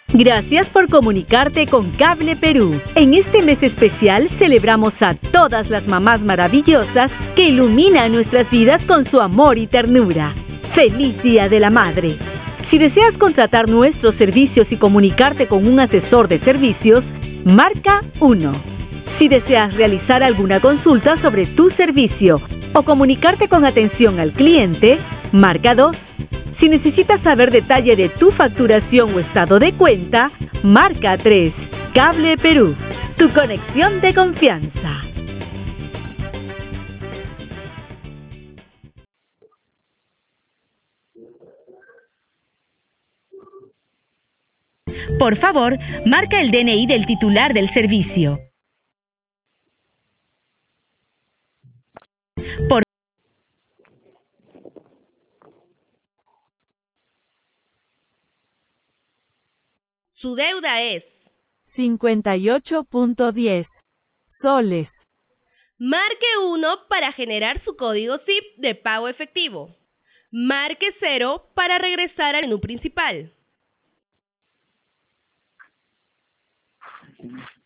Gracias por comunicarte con Cable Perú. En este mes especial celebramos a todas las mamás maravillosas que iluminan nuestras vidas con su amor y ternura. ¡Feliz Día de la Madre! Si deseas contratar nuestros servicios y comunicarte con un asesor de servicios, marca 1. Si deseas realizar alguna consulta sobre tu servicio o comunicarte con atención al cliente, marca 2. Si necesitas saber detalle de tu facturación o estado de cuenta, marca 3. Cable Perú, tu conexión de confianza. Por favor, marca el DNI del titular del servicio. Por Su deuda es 58.10 soles. Marque 1 para generar su código SIP de pago efectivo. Marque 0 para regresar al menú principal.